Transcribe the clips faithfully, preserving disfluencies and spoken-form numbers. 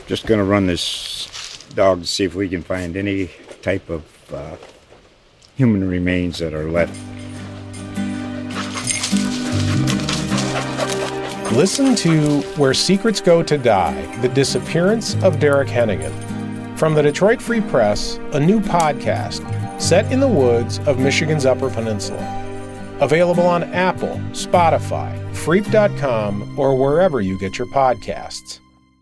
just going to run this dog to see if we can find any type of uh, human remains that are left. Listen to Where Secrets Go to Die, The Disappearance of Derek Hennigan. From the Detroit Free Press, a new podcast set in the woods of Michigan's Upper Peninsula. Available on Apple, Spotify, Freep dot com, or wherever you get your podcasts.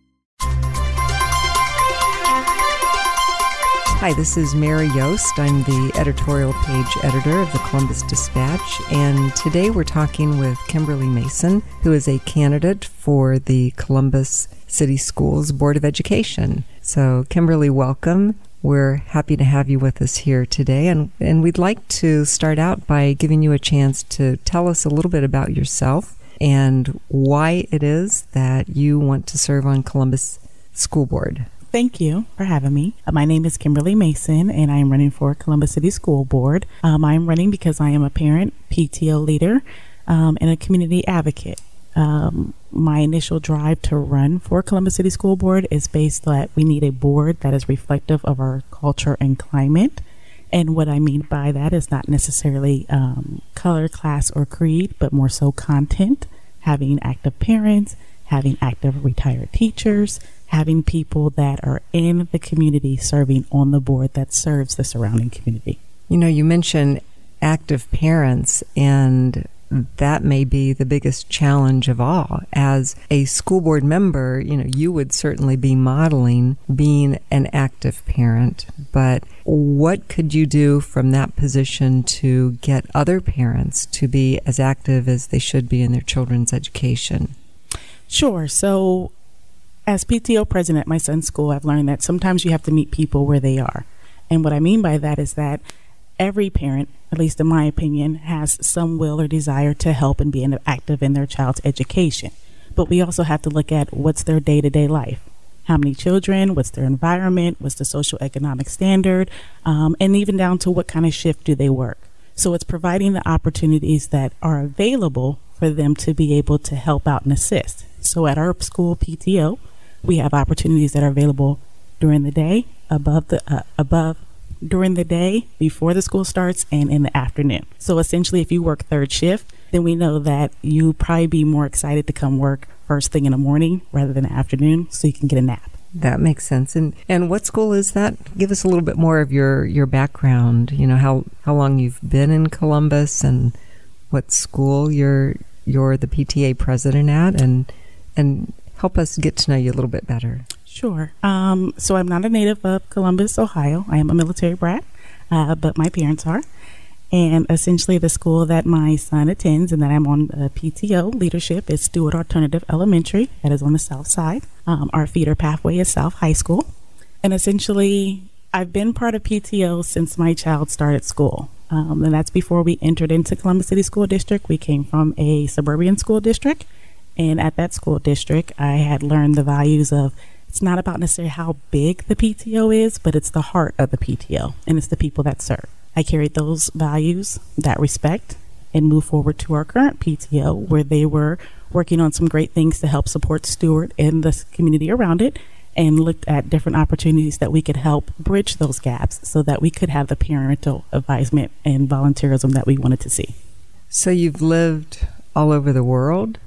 Hi, this is Mary Yost. I'm the editorial page editor of the Columbus Dispatch, and today we're talking with Kimberly Mason, who is a candidate for the Columbus City Schools Board of Education. So, Kimberly, welcome. We're happy to have you with us here today, and, and we'd like to start out by giving you a chance to tell us a little bit about yourself and why it is that you want to serve on Columbus School Board. Thank you for having me. Uh, my name is Kimberly Mason, and I am running for Columbus City School Board. Um, I am running because I am a parent, P T O leader, um, and a community advocate. Um, my initial drive to run for Columbus City School Board is based that we need a board that is reflective of our culture and climate. And what I mean by that is not necessarily um, color, class, or creed, but more so content, having active parents, having active retired teachers, having people that are in the community serving on the board that serves the surrounding community. You know, you mentioned active parents, and that may be the biggest challenge of all. As a school board member, you know, you would certainly be modeling being an active parent, but what could you do from that position to get other parents to be as active as they should be in their children's education? Sure. So as P T O president at my son's school, I've learned that sometimes you have to meet people where they are. And what I mean by that is that every parent, at least in my opinion, has some will or desire to help and be active in their child's education. But we also have to look at what's their day-to-day life. How many children, what's their environment, what's the social economic standard, um, and even down to what kind of shift do they work. So it's providing the opportunities that are available for them to be able to help out and assist. So at our school P T O, we have opportunities that are available during the day, above the uh, above during the day, before the school starts, and in the afternoon. So essentially, if you work third shift, then we know that you probably be more excited to come work first thing in the morning rather than the afternoon, so you can get a nap. That makes sense. And and what school is that? Give us a little bit more of your, your background. You know, how, how long you've been in Columbus and what school you're you're the P T A president at, and and help us get to know you a little bit better. Sure. Um, so I'm not a native of Columbus, Ohio. I am a military brat, uh, but my parents are. And essentially the school that my son attends and that I'm on uh, P T O leadership is Stewart Alternative Elementary. That is on the south side. Um, our feeder pathway is South High School. And essentially I've been part of P T O since my child started school. Um, and that's before we entered into Columbus City School District. We came from a suburban school district. And at that school district, I had learned the values of it's not about necessarily how big the P T O is, but it's the heart of the P T O, and it's the people that serve. I carried those values, that respect, and moved forward to our current P T O, where they were working on some great things to help support Stewart and the community around it, and looked at different opportunities that we could help bridge those gaps so that we could have the parental advisement and volunteerism that we wanted to see. So you've lived all over the world?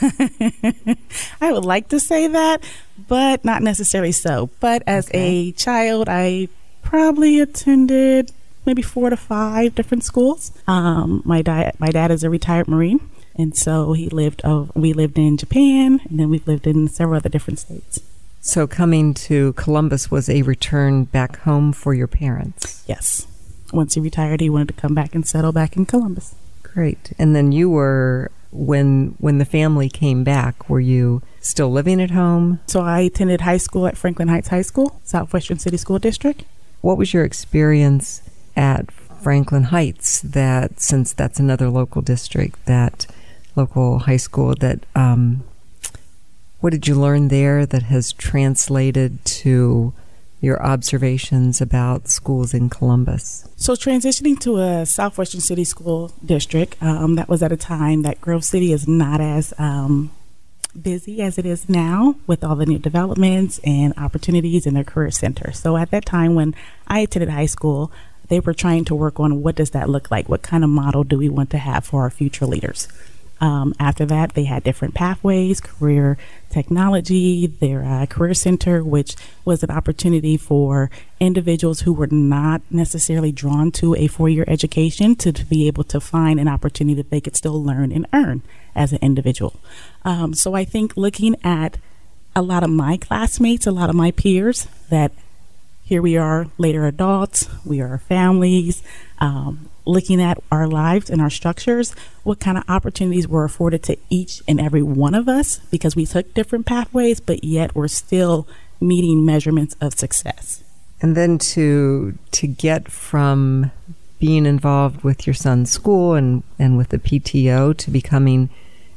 I would like to say that, but not necessarily so. But as okay. a child, I probably attended maybe four to five different schools. Um, my dad, my dad is a retired Marine, and so he lived. Uh, we lived in Japan, and then we've lived in several other different states. So coming to Columbus was a return back home for your parents? Yes. Once he retired, he wanted to come back and settle back in Columbus. Great. And then you were. When when the family came back, were you still living at home? So I attended high school at Franklin Heights High School, Southwestern City School District. What was your experience at Franklin Heights, that since that's another local district, that local high school, that um, what did you learn there that has translated to your observations about schools in Columbus? So transitioning to a Southwestern City School District, um, that was at a time that Grove City is not as um, busy as it is now with all the new developments and opportunities in their career center. So at that time when I attended high school, they were trying to work on what does that look like? What kind of model do we want to have for our future leaders? Um, after that, they had different pathways, career technology, their uh, career center, which was an opportunity for individuals who were not necessarily drawn to a four-year education to, to be able to find an opportunity that they could still learn and earn as an individual. Um, so I think looking at a lot of my classmates, a lot of my peers, that here we are later adults, we are families, um, looking at our lives and our structures, what kind of opportunities were afforded to each and every one of us, because we took different pathways, but yet we're still meeting measurements of success. And then to to get from being involved with your son's school and, and with the P T O to becoming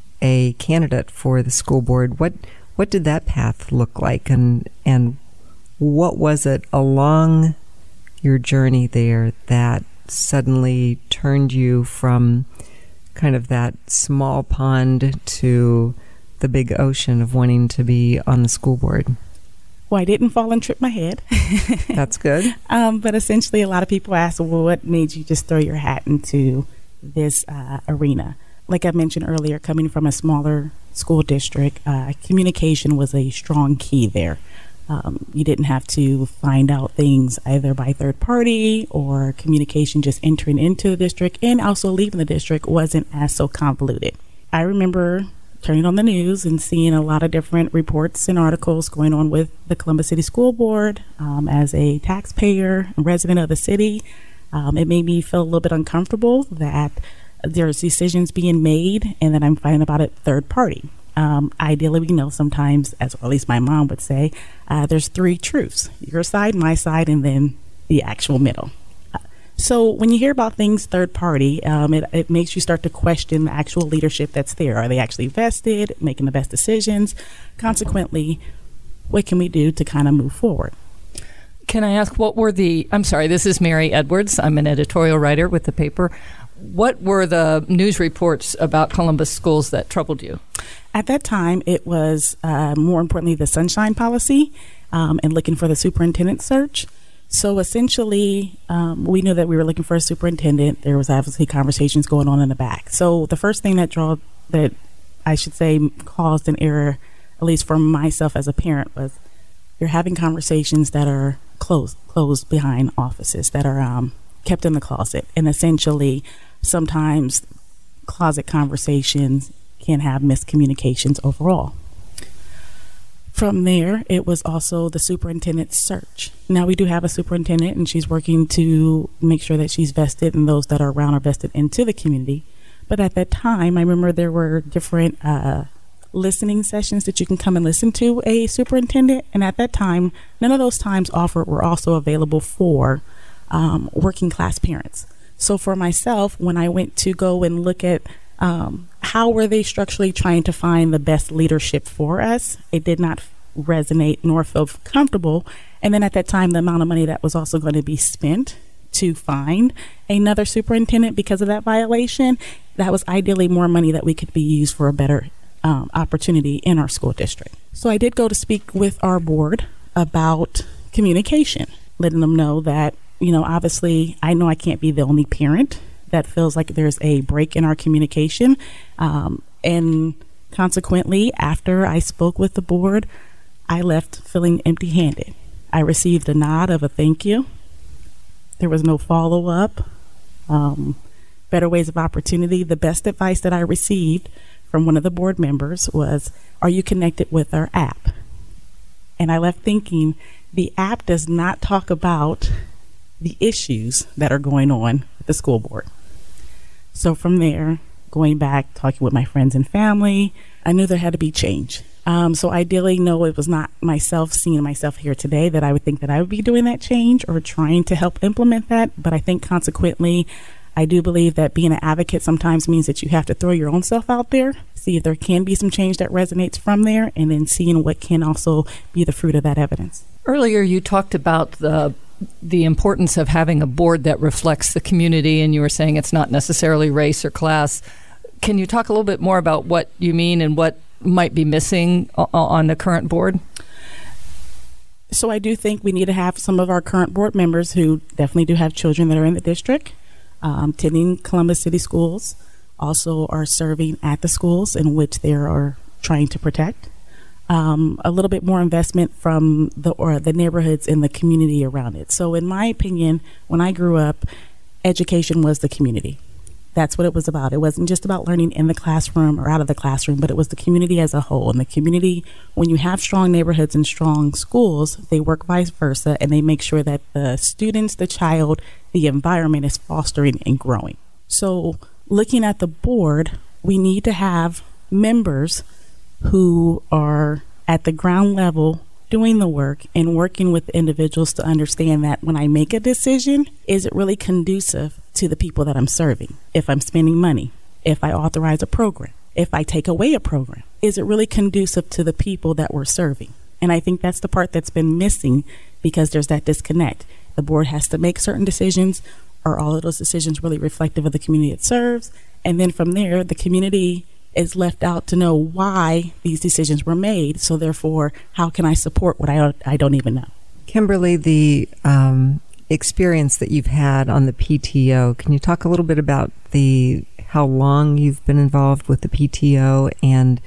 a candidate for the school board, what what did that path look like, and and what was it along your journey there that suddenly turned you from kind of that small pond to the big ocean of wanting to be on the school board? Well, I didn't fall and trip my head. That's good. Um, but essentially, a lot of people ask, well, what made you just throw your hat into this uh, arena? Like I mentioned earlier, coming from a smaller school district, uh, communication was a strong key there. Um, you didn't have to find out things either by third party or communication just entering into the district and also leaving the district wasn't as so convoluted. I remember turning on the news and seeing a lot of different reports and articles going on with the Columbus City School Board. Um, as a taxpayer and resident of the city, um, it made me feel a little bit uncomfortable that there's decisions being made and that I'm finding about it third party. Um, ideally, we know sometimes, as or at least my mom would say, uh, there's three truths: your side, my side, and then the actual middle. Uh, so when you hear about things third party, um, it, it makes you start to question the actual leadership that's there. Are they actually vested, making the best decisions? Consequently, what can we do to kind of move forward? Can I ask, what were the, I'm sorry, this is Mary Edwards. I'm an editorial writer with the paper. What were the news reports about Columbus schools that troubled you? At that time, it was uh, more importantly the sunshine policy um, and looking for the superintendent search. So essentially, um, we knew that we were looking for a superintendent. There was obviously conversations going on in the back. So the first thing that draw that I should say caused an error, at least for myself as a parent, was you're having conversations that are closed, closed behind offices, that are um, kept in the closet, and essentially sometimes closet conversations can have miscommunications overall. From there, it was also the superintendent's search. Now we do have a superintendent, and she's working to make sure that she's vested and those that are around are vested into the community. But at that time, I remember there were different uh, listening sessions that you can come and listen to a superintendent. And at that time, none of those times offered were also available for um, working class parents. So for myself, when I went to go and look at um, how were they structurally trying to find the best leadership for us, it did not resonate nor feel comfortable. And then at that time, the amount of money that was also going to be spent to find another superintendent because of that violation, that was ideally more money that we could be used for a better um, opportunity in our school district. So I did go to speak with our board about communication, letting them know that, you know, obviously I know I can't be the only parent that feels like there's a break in our communication. Um, and consequently, after I spoke with the board, I left feeling empty-handed. I received a nod of a thank you. There was no follow-up. Um, better ways of opportunity. The best advice that I received from one of the board members was, are you connected with our app? And I left thinking, the app does not talk about the issues that are going on with the school board. So from there, going back, talking with my friends and family, I knew there had to be change. Um, so ideally, no, it was not myself seeing myself here today that I would think that I would be doing that change or trying to help implement that. But I think consequently, I do believe that being an advocate sometimes means that you have to throw your own self out there, see if there can be some change that resonates from there, and then seeing what can also be the fruit of that evidence. Earlier, you talked about the the importance of having a board that reflects the community, and you were saying it's not necessarily race or class. Can you talk a little bit more about what you mean and what might be missing o- on the current board? So I do think we need to have some of our current board members who definitely do have children that are in the district, um, attending Columbus City Schools, also are serving at the schools in which they are trying to protect. Um, a little bit more investment from the or the neighborhoods in the community around it. So in my opinion, when I grew up, education was the community. That's what it was about. It wasn't just about learning in the classroom or out of the classroom, but it was the community as a whole. And the community, when you have strong neighborhoods and strong schools, they work vice versa, and they make sure that the students, the child, the environment is fostering and growing. So looking at the board, we need to have members who are at the ground level doing the work and working with individuals to understand that when I make a decision, is it really conducive to the people that I'm serving? If I'm spending money, if I authorize a program, if I take away a program, is it really conducive to the people that we're serving? And I think that's the part that's been missing because there's that disconnect. The board has to make certain decisions. Are all of those decisions really reflective of the community it serves? And then from there, the community is left out to know why these decisions were made. So therefore, how can I support what I, I don't even know? Kimberly, the um, experience that you've had on the P T O, can you talk a little bit about the how long you've been involved with the P T O and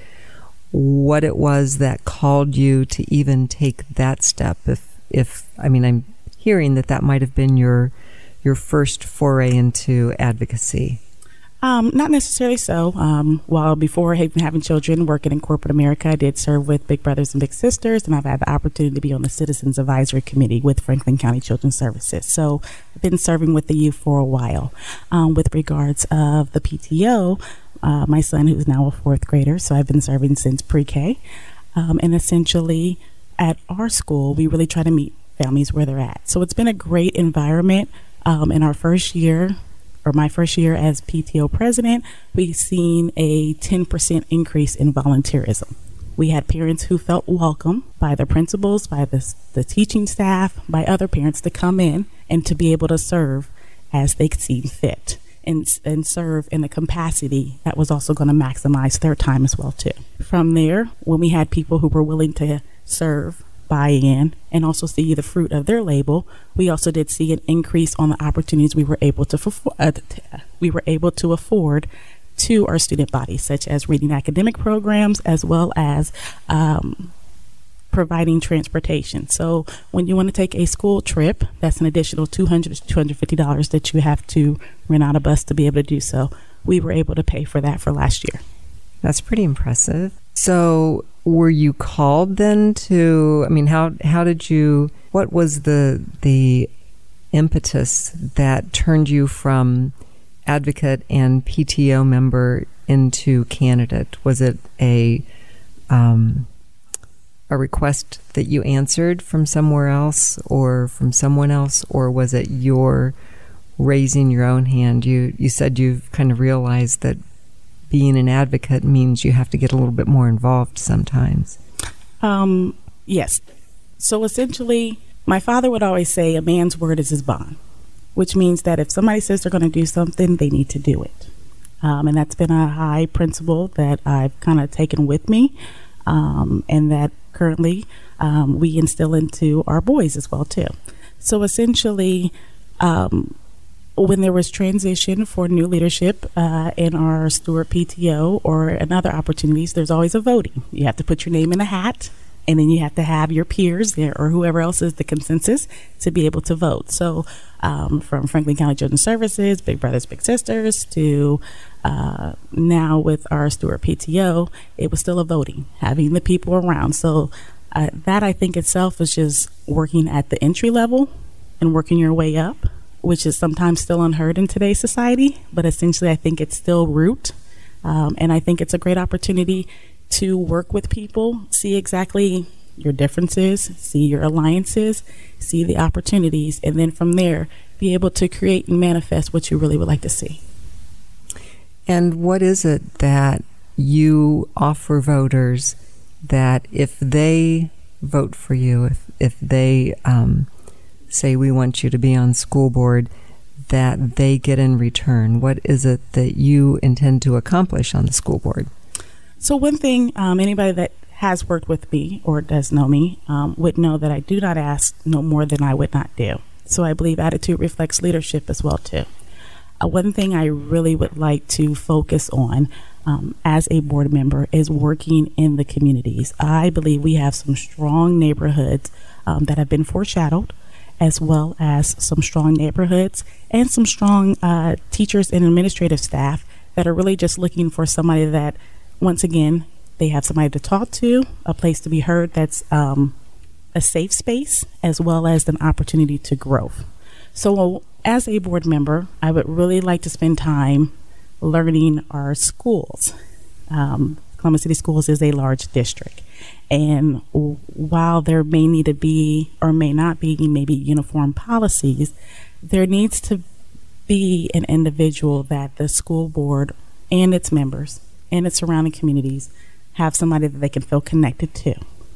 what it was that called you to even take that step? If, if I mean, I'm hearing that that might have been your your first foray into advocacy. Um, not necessarily so. Um, while before even having children working in corporate America, I did serve with Big Brothers and Big Sisters, and I've had the opportunity to be on the Citizens Advisory Committee with Franklin County Children's Services. So I've been serving with the youth for a while. Um, with regards of the P T O, uh, my son, who's now a fourth grader, so I've been serving since pre-K. Um, and essentially at our school, we really try to meet families where they're at. So it's been a great environment. Um, in our first year, or my first year as P T O president, we've seen a ten percent increase in volunteerism. We had parents who felt welcome by the principals, by the, the teaching staff, by other parents to come in and to be able to serve as they seem fit and, and serve in a capacity that was also going to maximize their time as well too. From there, when we had people who were willing to serve, buy in, and also see the fruit of their label, we also did see an increase on the opportunities we were able to uh, we were able to afford to our student body, such as reading academic programs as well as um, providing transportation. So when you want to take a school trip, that's an additional two hundred dollars to two hundred fifty dollars that you have to rent out a bus to be able to do so. We were able to pay for that for last year. That's pretty impressive. So were you called then to, I mean, how how did you, what was the the impetus that turned you from advocate and P T O member into candidate? Was it a um, a request that you answered from somewhere else or from someone else, or was it your raising your own hand? You you said you've kind of realized that being an advocate means you have to get a little bit more involved sometimes. Um, yes. So essentially, my father would always say a man's word is his bond, which means that if somebody says they're going to do something, they need to do it. Um, and that's been a high principle that I've kind of taken with me, um, and that currently um, we instill into our boys as well, too. So essentially, um, when there was transition for new leadership uh, in our Stewart P T O or in other opportunities, there's always a voting. You have to put your name in a hat, and then you have to have your peers there or whoever else is the consensus to be able to vote. So um, from Franklin County Children's Services, Big Brothers, Big Sisters, to uh, now with our Stewart P T O, it was still a voting, having the people around. So uh, that I think itself is just working at the entry level and working your way up, which is sometimes still unheard in today's society, but essentially I think it's still root. Um, and I think it's a great opportunity to work with people, see exactly your differences, see your alliances, see the opportunities, and then from there, be able to create and manifest what you really would like to see. And what is it that you offer voters that if they vote for you, if, if they um, say we want you to be on school board, that they get in return? What is it that you intend to accomplish on the school board? So one thing, um, anybody that has worked with me or does know me um, would know that I do not ask no more than I would not do. So I believe attitude reflects leadership as well too. Uh, one thing I really would like to focus on um, as a board member is working in the communities. I believe we have some strong neighborhoods um, that have been foreshadowed, as well as some strong neighborhoods and some strong uh, teachers and administrative staff that are really just looking for somebody that, once again, they have somebody to talk to, a place to be heard that's um, a safe space, as well as an opportunity to grow. So as a board member, I would really like to spend time learning our schools. Um, Columbus City Schools is a large district. And w- while there may need to be or may not be maybe uniform policies, there needs to be an individual that the school board and its members and its surrounding communities have somebody that they can feel connected to.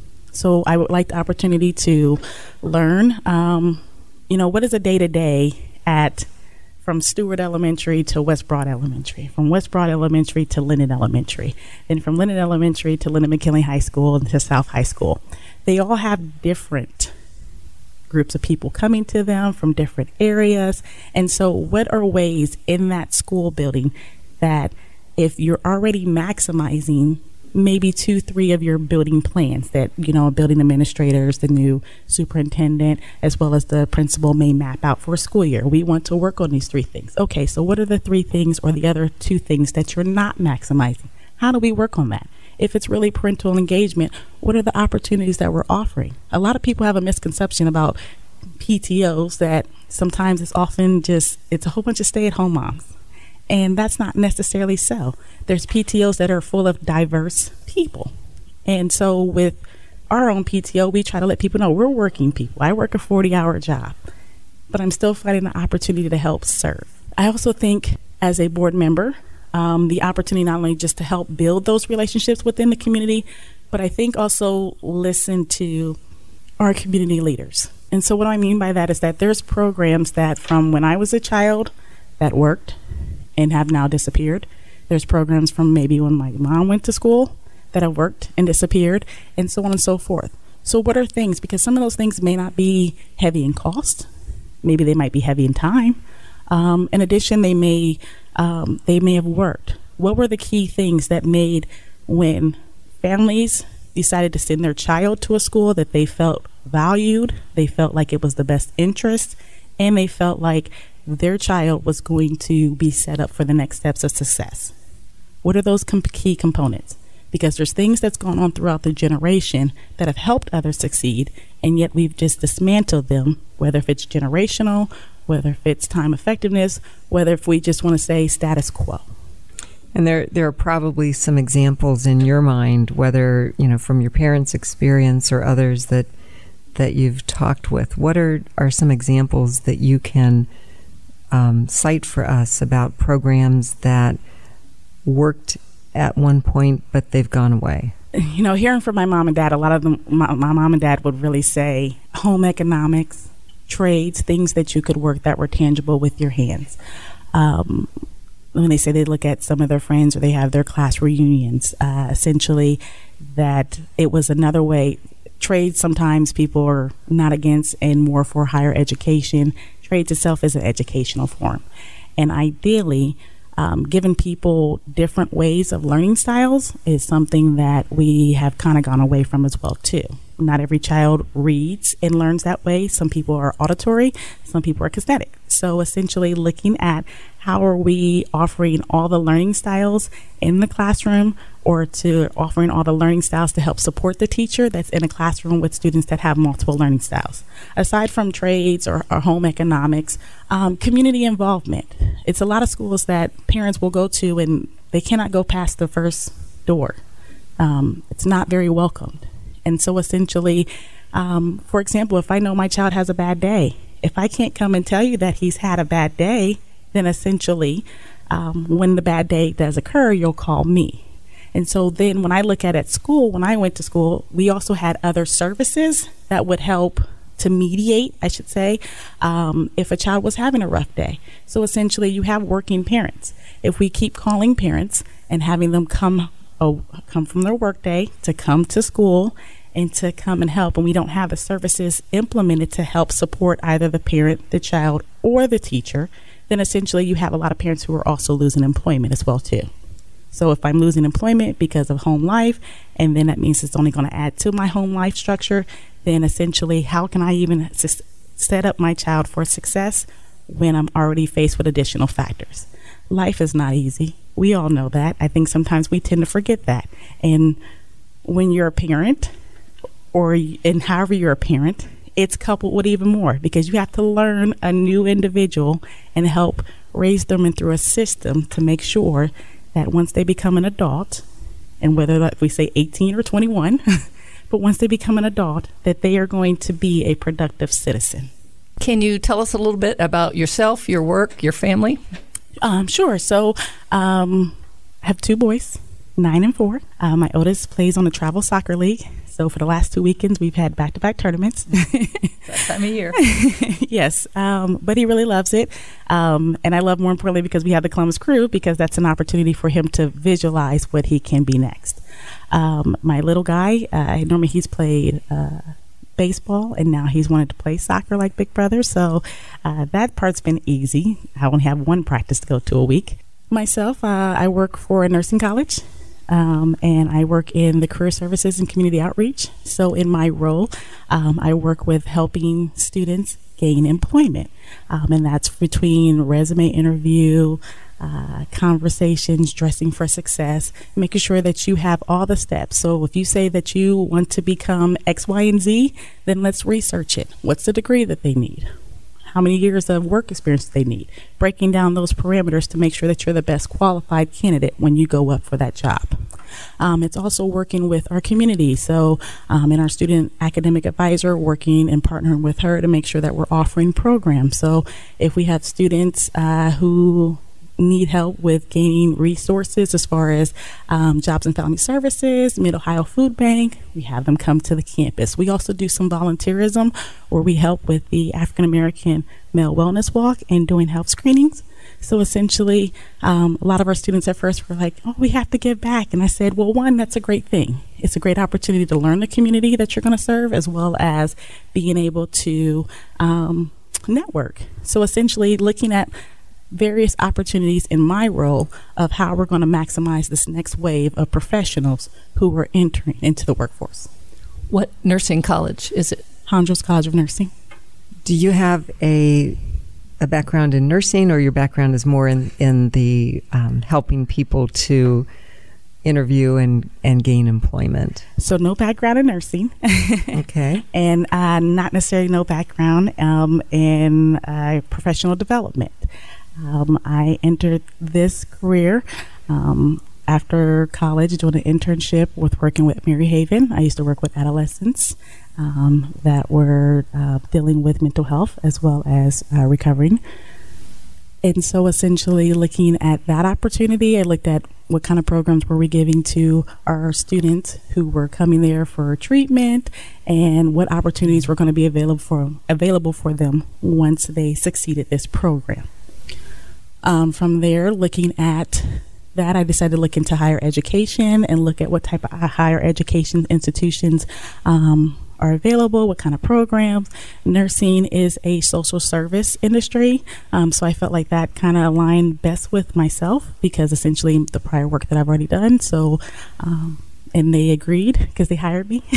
So I would like the opportunity to learn, um, you know, what is a day-to-day at from Stewart Elementary to West Broad Elementary, from West Broad Elementary to Linden Elementary, and from Linden Elementary to Linden McKinley High School and to South High School. They all have different groups of people coming to them from different areas. And so what are ways in that school building that if you're already maximizing maybe two, three of your building plans that, you know, building administrators, the new superintendent, as well as the principal may map out for a school year. We want to work on these three things. Okay, so what are the three things or the other two things that you're not maximizing? How do we work on that? If it's really parental engagement, what are the opportunities that we're offering? A lot of people have a misconception about P T Os that sometimes it's often just, it's a whole bunch of stay-at-home moms. And that's not necessarily so. There's P T Os that are full of diverse people. And so with our own P T O, we try to let people know we're working people. I work a forty-hour job, but I'm still finding the opportunity to help serve. I also think as a board member, um, the opportunity not only just to help build those relationships within the community, but I think also listen to our community leaders. And so what I mean by that is that there's programs that from when I was a child that worked and have now disappeared. There's programs from maybe when my mom went to school that have worked and disappeared, and so on and so forth. So what are things, because some of those things may not be heavy in cost, maybe they might be heavy in time. Um, in addition, they may um, they may have worked. What were the key things that made when families decided to send their child to a school that they felt valued, they felt like it was the best interest, and they felt like their child was going to be set up for the next steps of success? What are those com- key components? Because there's things that's gone on throughout the generation that have helped others succeed, and yet we've just dismantled them, whether if it's generational, whether if it's time effectiveness, whether if we just want to say status quo. And there there are probably some examples in your mind, whether, you know, from your parents' experience or others that that you've talked with. What are, are some examples that you can Um, cite for us about programs that worked at one point, but they've gone away? You know, hearing from my mom and dad, a lot of them, my, my mom and dad would really say home economics, trades, things that you could work that were tangible with your hands. Um, when they say they look at some of their friends or they have their class reunions, uh, essentially that it was another way. Trades, sometimes people are not against and more for higher education. Trades itself is an educational form. And ideally, um, giving people different ways of learning styles is something that we have kind of gone away from as well, too. Not every child reads and learns that way. Some people are auditory, some people are kinesthetic. So essentially looking at how are we offering all the learning styles in the classroom, or to offering all the learning styles to help support the teacher that's in a classroom with students that have multiple learning styles. Aside from trades or, or home economics, um, community involvement. It's a lot of schools that parents will go to and they cannot go past the first door. Um, it's not very welcomed. And so essentially, um, for example, if I know my child has a bad day, if I can't come and tell you that he's had a bad day, then essentially um, when the bad day does occur, you'll call me. And so then when I look at at school, when I went to school, we also had other services that would help to mediate, I should say, um, if a child was having a rough day. So essentially you have working parents. If we keep calling parents and having them come a, come from their workday to come to school and to come and help, and we don't have the services implemented to help support either the parent, the child, or the teacher, then essentially you have a lot of parents who are also losing employment as well too. So if I'm losing employment because of home life, and then that means it's only going to add to my home life structure, then essentially how can I even s- set up my child for success when I'm already faced with additional factors? Life is not easy. We all know that. I think sometimes we tend to forget that. And when you're a parent, or and however you're a parent, it's coupled with even more, because you have to learn a new individual and help raise them and through a system to make sure that once they become an adult, and whether like we say eighteen or twenty-one, but once they become an adult, that they are going to be a productive citizen. Can you tell us a little bit about yourself, your work, your family? Um, sure. So um, I have two boys, nine and four. Uh, my oldest plays on the travel soccer league. So for the last two weekends, we've had back-to-back tournaments. That time of year. Yes, um, but he really loves it. Um, and I love more importantly because we have the Columbus Crew, because that's an opportunity for him to visualize what he can be next. Um, my little guy, uh, normally he's played uh, baseball, and now he's wanted to play soccer like Big Brother. So uh, that part's been easy. I only have one practice to go to a week. Myself, uh, I work for a nursing college. Um, and I work in the career services and community outreach. So in my role, um, I work with helping students gain employment. Um, and that's between resume interview, uh, conversations, dressing for success, making sure that you have all the steps. So if you say that you want to become X, Y, and Z, then let's research it. What's the degree that they need? How many years of work experience they need, breaking down those parameters to make sure that you're the best qualified candidate when you go up for that job. Um, it's also working with our community. So um, in our student academic advisor, working and partnering with her to make sure that we're offering programs. So if we have students uh, who need help with gaining resources as far as um, Jobs and Family Services, Mid-Ohio Food Bank, we have them come to the campus. We also do some volunteerism where we help with the African American Male Wellness Walk and doing health screenings. So essentially, um, a lot of our students at first were like, oh, we have to give back. And I said, well, one, that's a great thing. It's a great opportunity to learn the community that you're going to serve, as well as being able to um, network. So essentially looking at various opportunities in my role of how we're going to maximize this next wave of professionals who are entering into the workforce. What nursing college is it? Hondros College of Nursing. Do you have a a background in nursing, or your background is more in, in the um, helping people to interview and, and gain employment? So no background in nursing. Okay. And uh, not necessarily no background um, in uh, professional development. Um, I entered this career um, after college doing an internship with working with Mary Haven. I used to work with adolescents um, that were uh, dealing with mental health as well as uh, recovering. And so essentially looking at that opportunity, I looked at what kind of programs were we giving to our students who were coming there for treatment, and what opportunities were going to be available for, available for them once they succeeded this program. Um, from there, looking at that, I decided to look into higher education and look at what type of higher education institutions um, are available, what kind of programs. Nursing is a social service industry, um, so I felt like that kind of aligned best with myself, because essentially the prior work that I've already done. So, um, and they agreed because they hired me.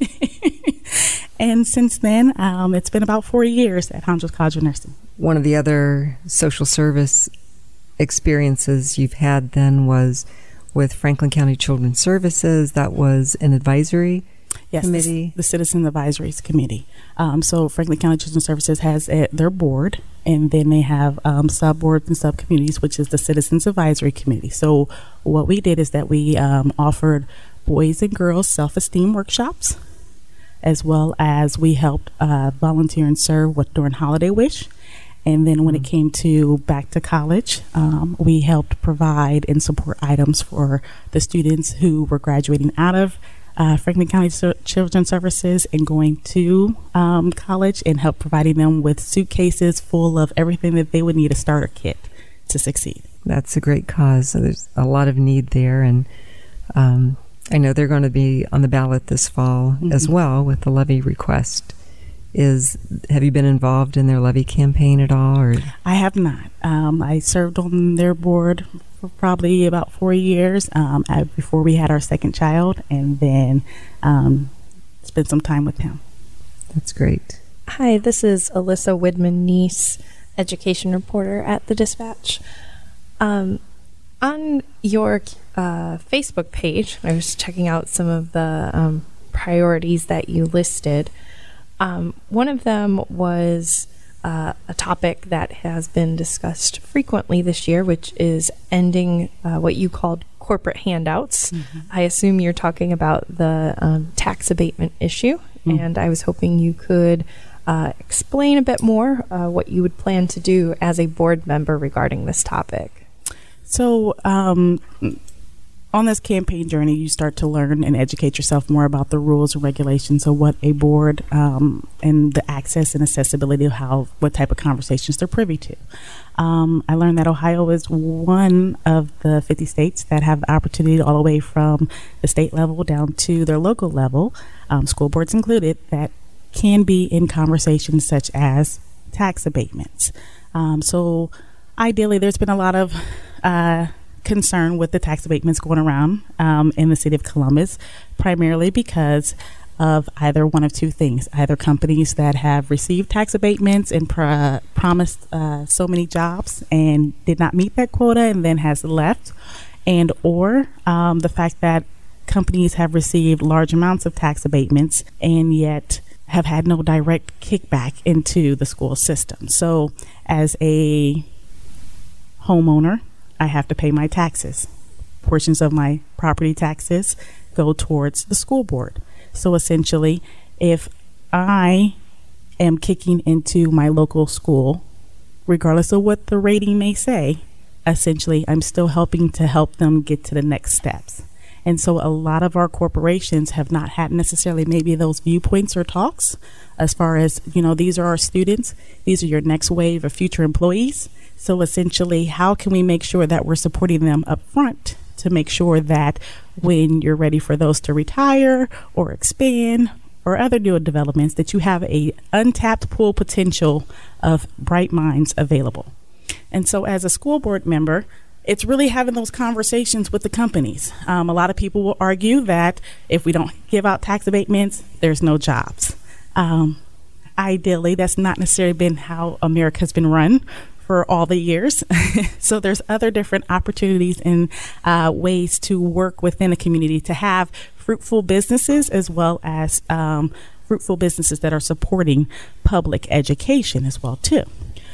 And since then, um, it's been about four years at Hondros College of Nursing. One of the other social service experiences you've had then was with Franklin County Children's Services. That was an advisory yes, committee. The, the Citizen Advisories Committee. Um, so Franklin County Children's Services has a, their board, and then they have um, sub-boards and sub-committees, which is the Citizens Advisory Committee. So what we did is that we um, offered boys and girls self-esteem workshops, as well as we helped uh, volunteer and serve with during Holiday Wish. And then when mm-hmm. it came to back to college, um, we helped provide and support items for the students who were graduating out of uh, Franklin County Ser- Children's Services and going to um, college, and help providing them with suitcases full of everything that they would need, a starter kit to succeed. That's a great cause. So there's a lot of need there. And Um, I know they're going to be on the ballot this fall mm-hmm. as well with the levy request. Is have you been involved in their levy campaign at all? Or I have not. Um, I served on their board for probably about four years um, before we had our second child, and then um, spent some time with him. That's great. Hi, this is Alyssa Widman-Neese, education reporter at the Dispatch. Um, on your uh, Facebook page, I was checking out some of the um, priorities that you listed. Um, one of them was uh, a topic that has been discussed frequently this year, which is ending uh, what you called corporate handouts. Mm-hmm. I assume you're talking about the um, tax abatement issue, mm-hmm. and I was hoping you could uh, explain a bit more uh, what you would plan to do as a board member regarding this topic. So, um, on this campaign journey, you start to learn and educate yourself more about the rules and regulations of what a board um, and the access and accessibility of how what type of conversations they're privy to. Um, I learned that Ohio is one of the fifty states that have the opportunity all the way from the state level down to their local level, um, school boards included, that can be in conversations such as tax abatements. Um, so ideally, there's been a lot of uh, concern with the tax abatements going around um, in the city of Columbus, primarily because of either one of two things: either companies that have received tax abatements and pr- promised uh, so many jobs and did not meet that quota and then has left, and or um, the fact that companies have received large amounts of tax abatements and yet have had no direct kickback into the school system. So as a homeowner, I have to pay my taxes. Portions of my property taxes go towards the school board. So essentially, if I am kicking into my local school, regardless of what the rating may say, essentially I'm still helping to help them get to the next steps. And so a lot of our corporations have not had necessarily maybe those viewpoints or talks as far as, you know, these are our students, these are your next wave of future employees. So essentially, how can we make sure that we're supporting them up front to make sure that when you're ready for those to retire or expand or other new developments, that you have a untapped pool potential of bright minds available. And so as a school board member, it's really having those conversations with the companies. Um, a lot of people will argue that if we don't give out tax abatements, there's no jobs. Um, ideally, that's not necessarily been how America's been run for all the years. So there's other different opportunities and uh, ways to work within a community to have fruitful businesses as well as um, fruitful businesses that are supporting public education as well too.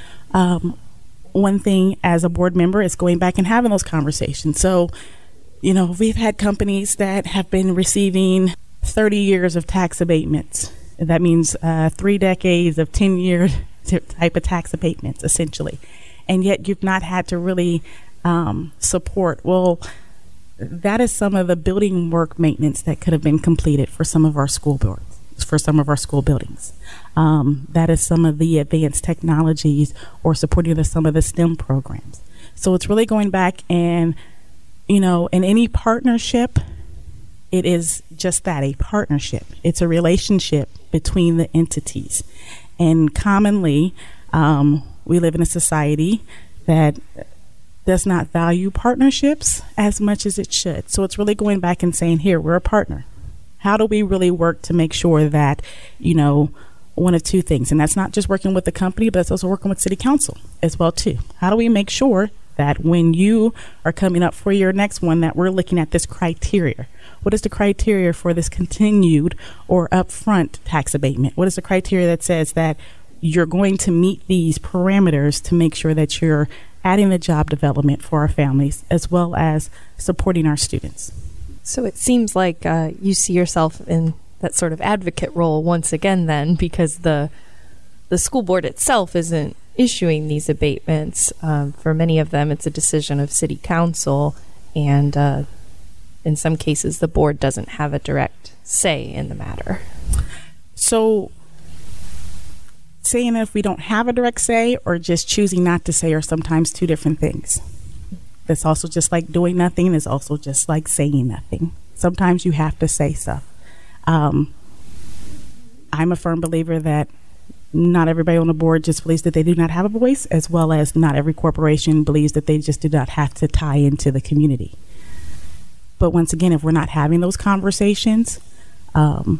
Um, one thing as a board member is going back and having those conversations. So, you know, we've had companies that have been receiving thirty years of tax abatements. That means uh, three decades of ten year type of tax abatements, essentially. And yet you've not had to really um, support. Well, that is some of the building work maintenance that could have been completed for some of our school boards, for some of our school buildings. Um, that is some of the advanced technologies or supporting the, some of the STEM programs. So it's really going back and, you know, in any partnership, it is just that, a partnership. It's a relationship between the entities. And commonly, um, we live in a society that does not value partnerships as much as it should. So it's really going back and saying, here, we're a partner. How do we really work to make sure that, you know, one of two things, and that's not just working with the company, but it's also working with city council as well too. How do we make sure that when you are coming up for your next one, that we're looking at this criteria? What is the criteria for this continued or upfront tax abatement? What is the criteria that says that you're going to meet these parameters to make sure that you're adding the job development for our families as well as supporting our students? So it seems like uh, you see yourself in that sort of advocate role once again then, because the the school board itself isn't issuing these abatements. Um, for many of them, it's a decision of city council, and uh, in some cases, the board doesn't have a direct say in the matter. So saying if we don't have a direct say or just choosing not to say are sometimes two different things. That's also just like doing nothing. It's also just like saying nothing. Sometimes you have to say stuff. Um, I'm a firm believer that not everybody on the board just believes that they do not have a voice, as well as not every corporation believes that they just do not have to tie into the community. But once again, if we're not having those conversations, um,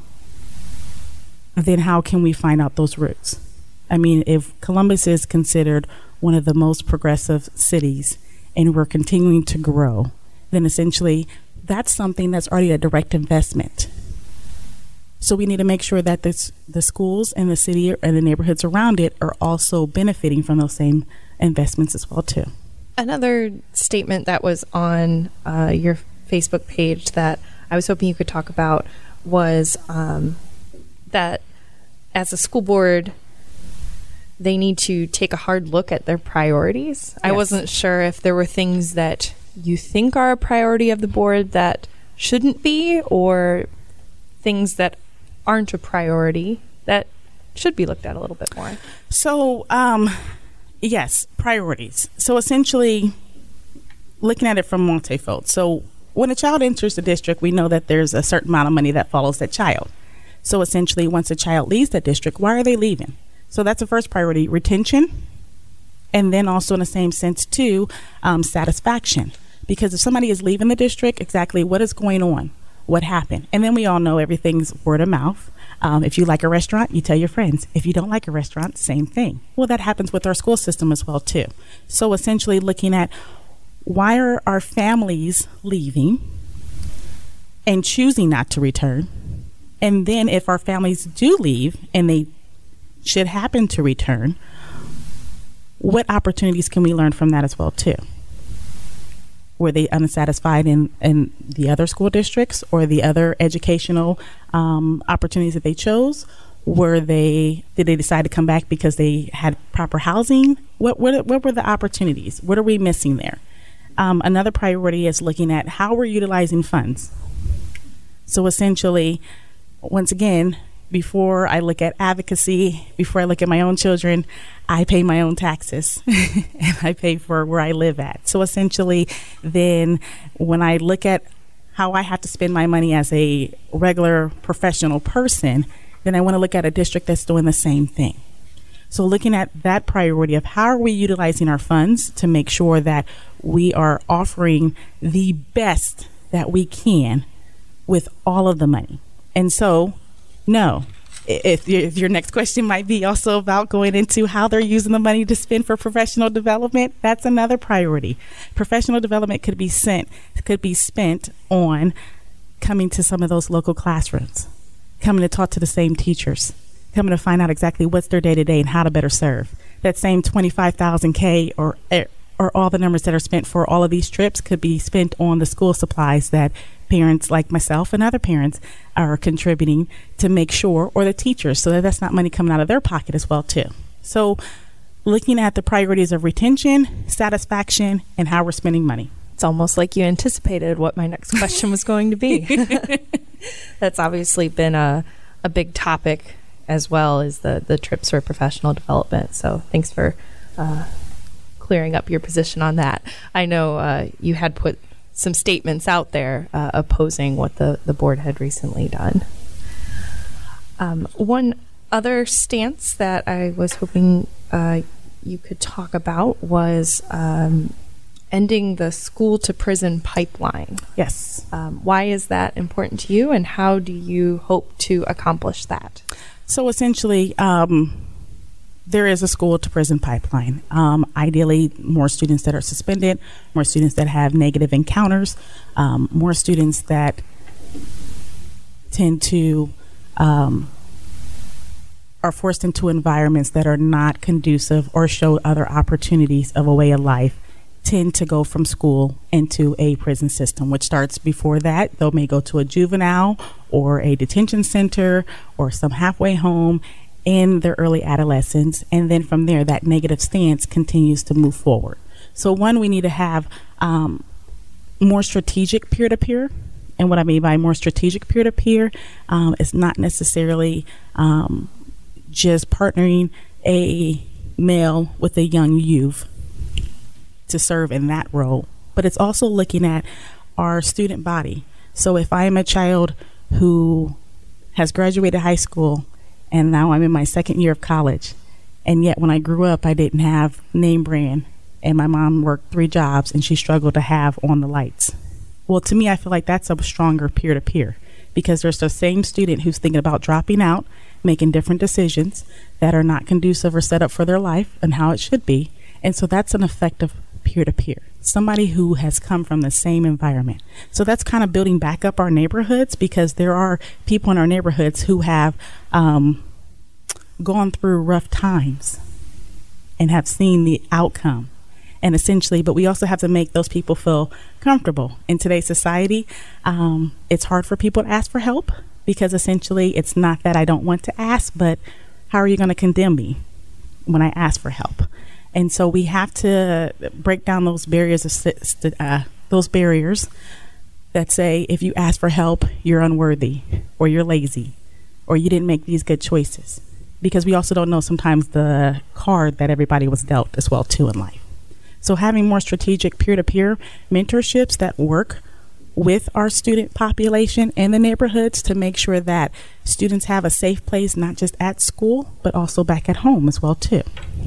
then how can we find out those roots? I mean, if Columbus is considered one of the most progressive cities and we're continuing to grow, then essentially that's something that's already a direct investment. So we need to make sure that this, the schools and the city and the neighborhoods around it are also benefiting from those same investments as well too. Another statement that was on uh, your Facebook page that I was hoping you could talk about was um, that as a school board, they need to take a hard look at their priorities. Yes. I wasn't sure if there were things that you think are a priority of the board that shouldn't be, or things that aren't a priority that should be looked at a little bit more. So, um, yes, priorities. So essentially, looking at it from multifold. So when a child enters the district, we know that there's a certain amount of money that follows that child. So essentially, once a child leaves that district, why are they leaving? So that's the first priority, retention. And then also in the same sense too, um, satisfaction. Because if somebody is leaving the district, exactly what is going on? What happened? And then we all know everything's word of mouth. Um, if you like a restaurant, you tell your friends. If you don't like a restaurant, same thing. Well, that happens with our school system as well too. So essentially looking at why are our families leaving and choosing not to return? And then if our families do leave and they should happen to return, what opportunities can we learn from that as well too? Were they unsatisfied in, in the other school districts or the other educational um, opportunities that they chose? Were they, did they decide to come back because they had proper housing? What, what, what were the opportunities? What are we missing there? Um, another priority is looking at how we're utilizing funds. So essentially, once again, before I look at advocacy, before I look at my own children, I pay my own taxes and I pay for where I live at. So essentially, then when I look at how I have to spend my money as a regular professional person, then I want to look at a district that's doing the same thing. So looking at that priority of how are we utilizing our funds to make sure that we are offering the best that we can with all of the money. And so, no, if, if your next question might be also about going into how they're using the money to spend for professional development, that's another priority. Professional development could be sent, could be spent on coming to some of those local classrooms, coming to talk to the same teachers, coming to find out exactly what's their day-to-day and how to better serve. That same twenty-five thousand K or or all the numbers that are spent for all of these trips could be spent on the school supplies that parents like myself and other parents are contributing to make sure, or the teachers, so that that's not money coming out of their pocket as well too. So looking at the priorities of retention, satisfaction, and how we're spending money. It's almost like you anticipated what my next question was going to be. That's obviously been a, a big topic as well as the, the trips for professional development. So thanks for uh, clearing up your position on that. I know uh, you had put some statements out there uh, opposing what the, the board had recently done. Um, one other stance that I was hoping uh, you could talk about was um, ending the school to prison pipeline. Yes. Um, why is that important to you, and how do you hope to accomplish that? So essentially, um, there is a school to prison pipeline. Um, ideally, more students that are suspended, more students that have negative encounters, um, more students that tend to um, are forced into environments that are not conducive or show other opportunities of a way of life, tend to go from school into a prison system, which starts before that. They may go to a juvenile or a detention center or some halfway home in their early adolescence, and then from there that negative stance continues to move forward. So one, we need to have um, more strategic peer-to-peer, and what I mean by more strategic peer-to-peer um, is not necessarily um, just partnering a male with a young youth to serve in that role, but it's also looking at our student body. So if I am a child who has graduated high school and now I'm in my second year of college, and yet when I grew up, I didn't have name brand, and my mom worked three jobs and she struggled to have on the lights. Well, to me, I feel like that's a stronger peer-to-peer, because there's the same student who's thinking about dropping out, making different decisions that are not conducive or set up for their life and how it should be. And so that's an effective peer-to-peer, somebody who has come from the same environment. So that's kind of building back up our neighborhoods, because there are people in our neighborhoods who have um, gone through rough times and have seen the outcome. And essentially, but we also have to make those people feel comfortable. In today's society, um, it's hard for people to ask for help, because essentially it's not that I don't want to ask, but how are you going to condemn me when I ask for help? And so we have to break down those barriers of st- uh, those barriers that say, if you ask for help, you're unworthy, or you're lazy, or you didn't make these good choices. Because we also don't know sometimes the card that everybody was dealt as well too in life. So having more strategic peer-to-peer mentorships that work with our student population and the neighborhoods to make sure that students have a safe place, not just at school, but also back at home as well too.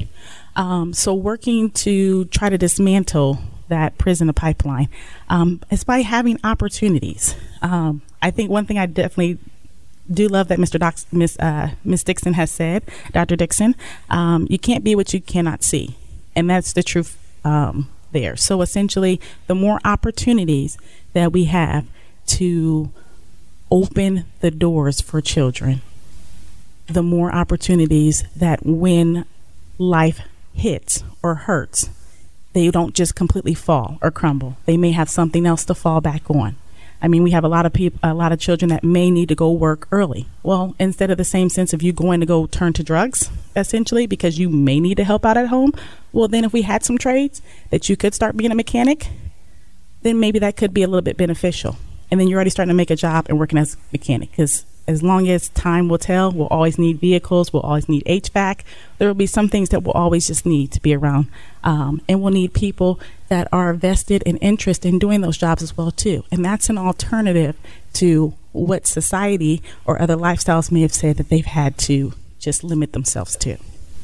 Um, so working to try to dismantle that prison pipeline um, is by having opportunities. Um, I think one thing I definitely do love that Mister Doc, Miss uh, Miss Dixon has said, Doctor Dixon, um, you can't be what you cannot see, and that's the truth um, there. So essentially, the more opportunities that we have to open the doors for children, the more opportunities that when life hits or hurts, they don't just completely fall or crumble. They may have something else to fall back on. I mean, we have a lot of people, a lot of children that may need to go work early. Well, instead of the same sense of you going to go turn to drugs, essentially, because you may need to help out at home, well, then if we had some trades that you could start being a mechanic, then maybe that could be a little bit beneficial. And then you're already starting to make a job and working as a mechanic, because as long as time will tell, we'll always need vehicles, we'll always need H V A C. There will be some things that we'll always just need to be around. Um, and we'll need people that are vested in interest in doing those jobs as well too. And that's an alternative to what society or other lifestyles may have said that they've had to just limit themselves to.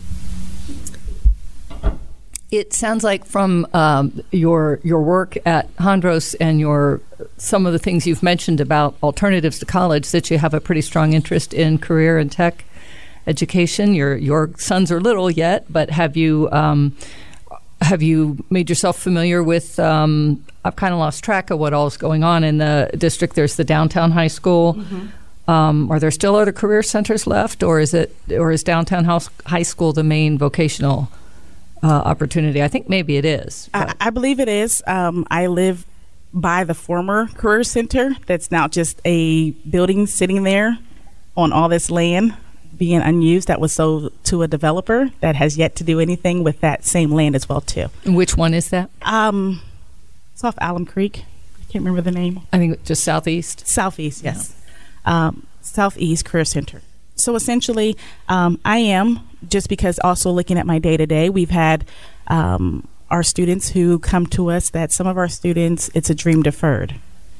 It sounds like from um, your your work at Hondros and your some of the things you've mentioned about alternatives to college that you have a pretty strong interest in career and tech education. Your your sons are little yet, but have you um, have you made yourself familiar with? Um, I've kind of lost track of what all is going on in the district. There's the downtown high school. Mm-hmm. Um, are there still other career centers left, or is it or is downtown house, high school the main vocational Uh, opportunity? I think maybe it is. I, I believe it is. Um, I live by the former career center that's now just a building sitting there on all this land being unused that was sold to a developer that has yet to do anything with that same land as well too. And which one is that? Um, it's off Alum Creek. I can't remember the name. I think just southeast. Southeast, yes. Yeah. Um, Southeast Career Center. So essentially, um, I am, just because also looking at my day-to-day, we've had um, our students who come to us that some of our students, it's a dream deferred.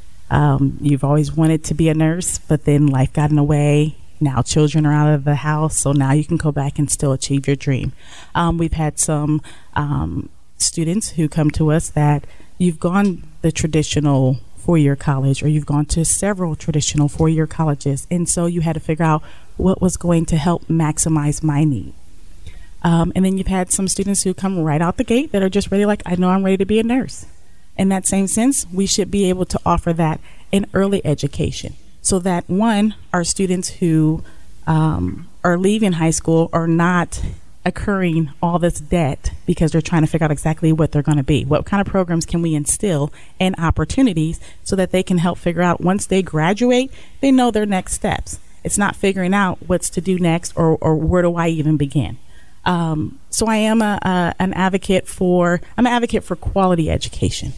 Um, you've always wanted to be a nurse, but then life got in the way. Now children are out of the house, so now you can go back and still achieve your dream. Um, we've had some um, students who come to us that you've gone the traditional four-year college, or you've gone to several traditional four-year colleges, and so you had to figure out what was going to help maximize my need. Um, and then you've had some students who come right out the gate that are just really like, I know I'm ready to be a nurse. In that same sense, we should be able to offer that in early education, so that one, our students who um, are leaving high school are not accruing all this debt because they're trying to figure out exactly what they're going to be. What kind of programs can we instill and opportunities so that they can help figure out once they graduate, they know their next steps. It's not figuring out what's to do next, or, or where do I even begin. Um, so I am a, a, an advocate for, I'm an advocate for quality education.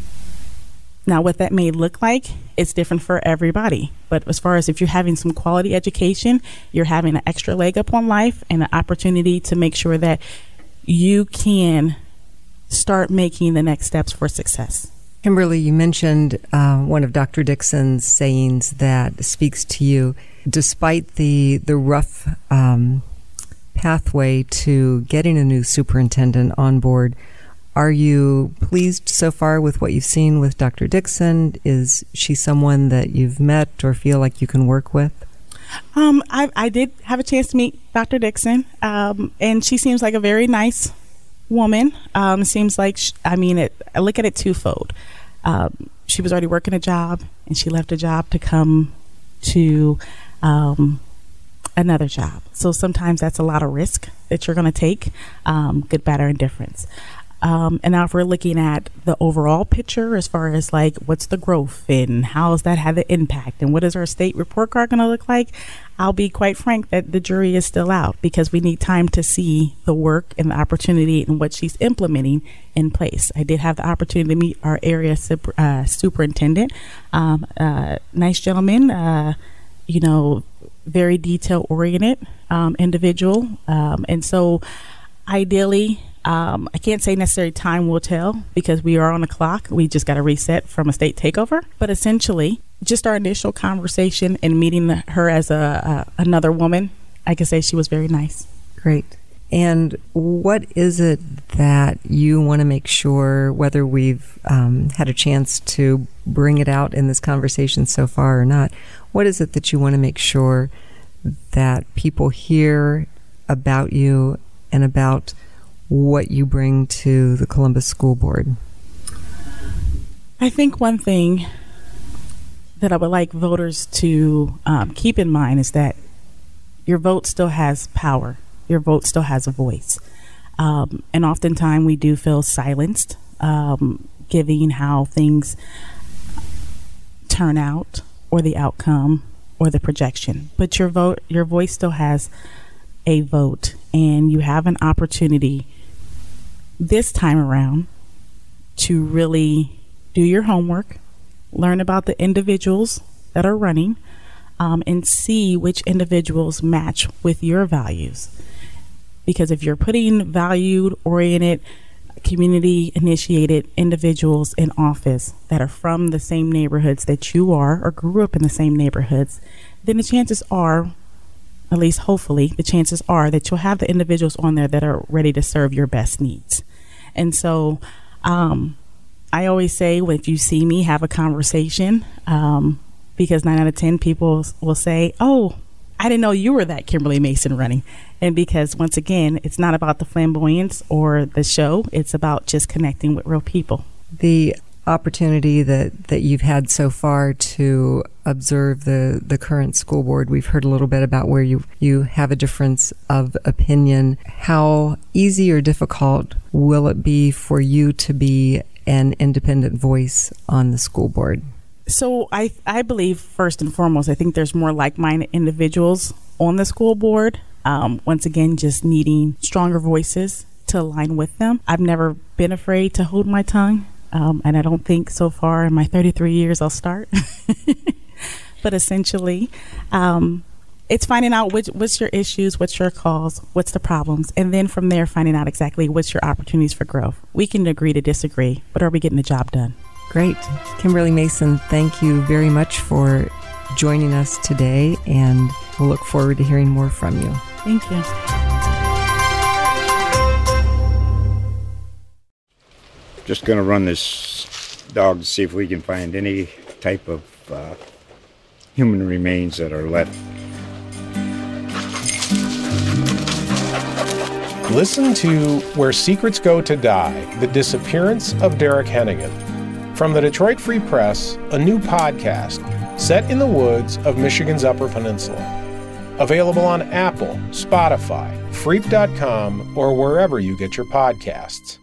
Now, what that may look like, it's different for everybody. But as far as if you're having some quality education, you're having an extra leg up on life and an opportunity to make sure that you can start making the next steps for success. Kimberly, you mentioned uh, one of Doctor Dixon's sayings that speaks to you. Despite the the rough um, pathway to getting a new superintendent on board, are you pleased so far with what you've seen with Doctor Dixon? Is she someone that you've met or feel like you can work with? Um, I, I did have a chance to meet Doctor Dixon, um, and she seems like a very nice woman. Um, seems like, she, I mean, it, I look at it twofold. Um, she was already working a job, and she left a job to come to um, another job. So sometimes that's a lot of risk that you're going to take, um, good, bad, or indifference. Um, and now if we're looking at the overall picture as far as like what's the growth and how has that had the impact and what is our state report card going to look like, I'll be quite frank that the jury is still out because we need time to see the work and the opportunity and what she's implementing in place. I did have the opportunity to meet our area super, uh, superintendent, um, uh, nice gentleman, uh, you know, very detail oriented um, individual. Um, and so ideally, Um, I can't say necessarily time will tell because we are on the clock. We just got to reset from a state takeover. But essentially, just our initial conversation and meeting her as a, a another woman, I can say she was very nice. Great. And what is it that you want to make sure, whether we've um, had a chance to bring it out in this conversation so far or not, what is it that you want to make sure that people hear about you and about what you bring to the Columbus School Board? I think one thing that I would like voters to um, keep in mind is that your vote still has power. Your vote still has a voice. Um, and oftentimes we do feel silenced, um, given how things turn out or the outcome or the projection. But your vote, your voice still has a vote, and you have an opportunity this time around to really do your homework, learn about the individuals that are running, um, and see which individuals match with your values. Because if you're putting value-oriented, community-initiated individuals in office that are from the same neighborhoods that you are or grew up in the same neighborhoods, then the chances are, at least hopefully, the chances are that you'll have the individuals on there that are ready to serve your best needs. And so um, I always say, well, if you see me, have a conversation, um, because nine out of ten people will say, oh, I didn't know you were that Kimberly Mason running. And because, once again, it's not about the flamboyance or the show. It's about just connecting with real people. The opportunity that, that you've had so far to observe the, the current school board, we've heard a little bit about where you, you have a difference of opinion. How easy or difficult will it be for you to be an independent voice on the school board? So I, I believe, first and foremost, I think there's more like-minded individuals on the school board. Um, once again, just needing stronger voices to align with them. I've never been afraid to hold my tongue. Um, and I don't think so far in my thirty-three years I'll start. But essentially, um, it's finding out which, what's your issues, what's your cause, what's the problems, and then from there finding out exactly what's your opportunities for growth. We can agree to disagree, but are we getting the job done? Great. Kimberly Mason, thank you very much for joining us today, and we'll look forward to hearing more from you. Thank you. Just going to run this dog to see if we can find any type of uh, human remains that are left. Listen to Where Secrets Go to Die, The Disappearance of Derek Hennigan. From the Detroit Free Press, a new podcast set in the woods of Michigan's Upper Peninsula. Available on Apple, Spotify, Freep dot com, or wherever you get your podcasts.